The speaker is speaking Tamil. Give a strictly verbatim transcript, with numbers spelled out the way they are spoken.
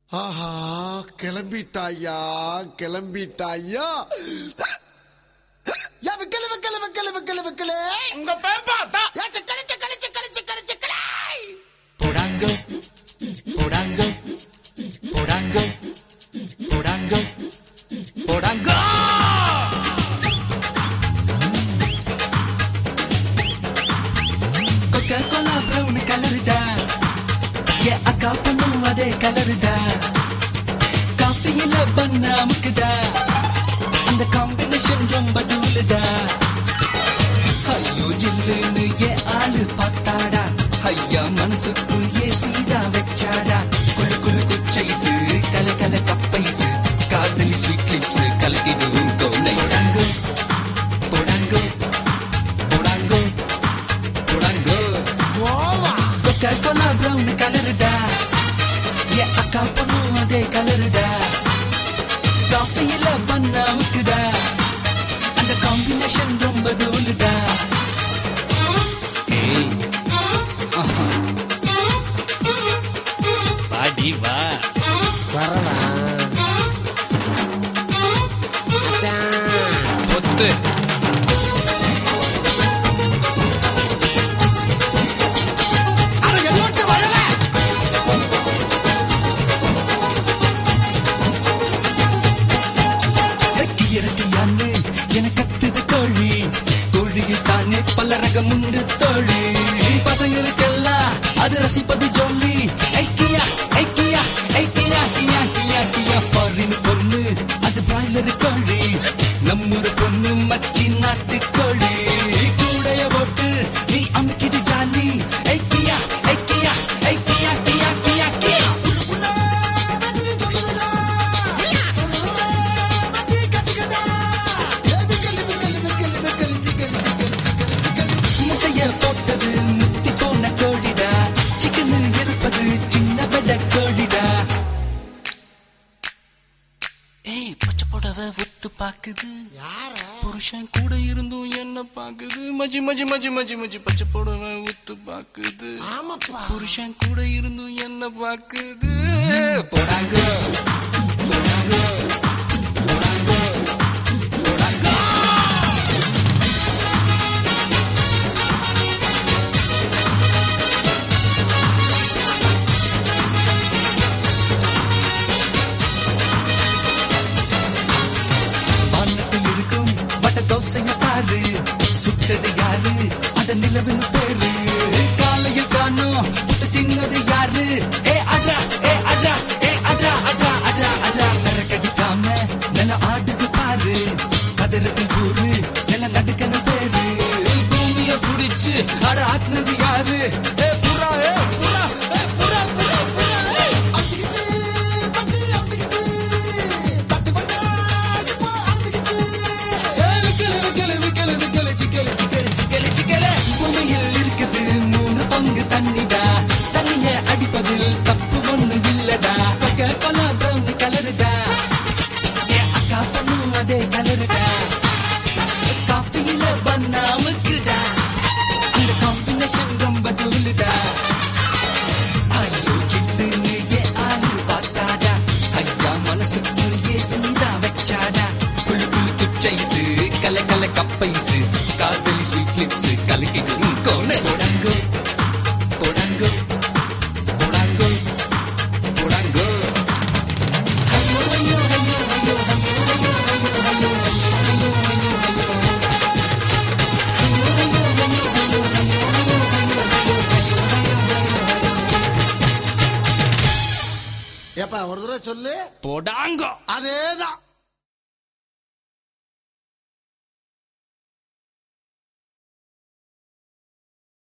ஆஹா, கிளம்பிட்டாயா கிளம்பிட்டாயா. வெக்கல வெக்கல வெக்கல வெக்கல வெக்கல உங்க பேப்பாத்தா கழிச்சு கழிச்சு கழிச்சு கழிச்சு கலை போடாங்கோ போடாங்கோ போடாங்கோ போடாங்கோ போடாங்கோ. கொக்கா கோலா பிரவுன் கலருடா, ஏ அக்கா பொண்ணும் அதே கலருடா. காஃபியில பண்ண அமுக்குடா, அந்த காம்பினேஷன் ரொம்ப தூளுடா. ஐயோ ஜில்லுன்னு ஏ ஆளு பார்த்தாடா, ஐயா மனசுக்குள் ஏ சீதா வச்சாடா. குழு குழு குச்சைசு கல கல கப்பைசு காதலி ஸ்வீட் லிப்ஸ் கலக்கிடுவோம் கோனை. போடாங்கோ போடாங்கோ போடாங்கோ போடாங்கோ. கொக்கா கோலா பிரவுன் கலருடா, ஏ அக்கா பொண்ணும் அதே கலருடா. காஃபியில பண்ண அமுக்குடா, அந்த காம்பினேஷன் ரொம்ப தூளுடா. ஏய் ஆஹா பாடி வா வரவா பொத்து. இறக்கியான்னு என கத்துது கோழி, கோழியில் தானே பல ரகம் உண்டு தோழி. பசங்களுக்கெல்லாம் அது ரசிப்பது ஜோலி. ஐக்கியா ஐக்கியா ஐக்கியா கியா கியா கியா. ஃபாரின் பொண்ணு அது பிராய்லர் கோழி, நம்மூர் பொண்ணு மச்சி நாட்டு கோழி. கூடைய போட்டு நீ அமுக்கிடு ஜாலி. ஐக்கியா ஐக்கியா ஐக்கியா கியா கியா கியா. முட்டைய போட்டது முத்தி போன கோழிடா, சிக்கன் இருப்பது சின்ன பெட கோழிடா. ஏய் பச்சை புடவை ஒத்து பாக்குது, புருஷன் கூட இருந்தும் என்ன பாக்குது. மஜி மஜி மஜி மஜி மஜி பச்சை புடவை ஒத்து பாக்குது, புருஷன் கூட இருந்தும் என்ன பாக்குது. போடாங்க போடாங்க போடாங்க போடாங்க. வானத்தில் இருக்கும் வட்ட தோசைய பாரு, சுட்டது யாரு அத நிலவின் பேரு. காலையில் காணோம் புட்டு தின்னது யாரு. ஏ அட்ரா ஏ அட்ரா ஏ அட்ரா அட்ரா அட்ரா அட்ரா. சரக்கடிக்காம நில ஆடுது பாரு, கதறது ஊரு நில நடுக்கன பேரு. பூமிய புடிச்சு அட ஆட்டுனது யாரு. ஏ புறா ஏ புறா ஏ புறா புறா புறா. பூமியில் இருக்குது மூணு பங்கு தண்ணிடா, தண்ணிய அடிப்பதில் தப்பு ஒண்ணு இல்லடா. கொக்கா கோலா பிரவுன் கலருடா, ஏ அக்கா பொண்ணும் அதே கலருடா. காஃபியில பண்ண அமுக்குடா, அந்த காம்பினேஷன் ரொம்ப தூளுடா. ஐயோ ஜில்லுன்னு ஏ ஆளு பார்த்தாடா, ஐயா மனசுக்குள் ஏ சீதா வச்சாடா. குழு குழு குச்சைசு கல கல கப்பைசு காதலி ஸ்வீட் லிப்ஸ் கலக்கிடும் கோனை. போடாங்கோ போடாங்கோ போடாங்கோ போடாங்கோ. ஐயோ ஐயோ ஐயோ ஐயோ ஐயோ ஐயோ ஐயோ ஐயோ ஏப்பா ஒரு தடவை சொல்லு. போடாங்கோ. அதேதான்.